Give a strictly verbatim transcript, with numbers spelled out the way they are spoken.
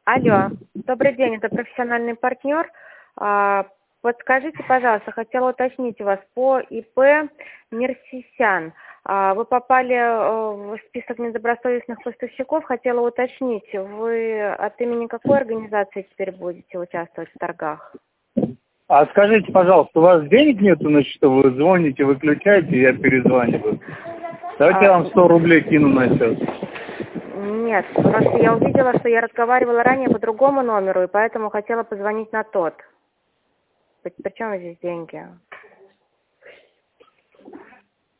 Алло, добрый день, это профессиональный партнер. А, Подскажите, пожалуйста, хотела уточнить у вас по ИП Нерсисян. А, Вы попали э, в список недобросовестных поставщиков. Хотела уточнить, вы от имени какой организации теперь будете участвовать в торгах? А скажите, пожалуйста, у вас денег нету на счету? Вы звоните, выключаете, я перезваниваю. Давайте А, я вам сто рублей кину на счет. Нет, просто я увидела, что я разговаривала ранее по другому номеру, и поэтому хотела позвонить на тот. Причем здесь деньги?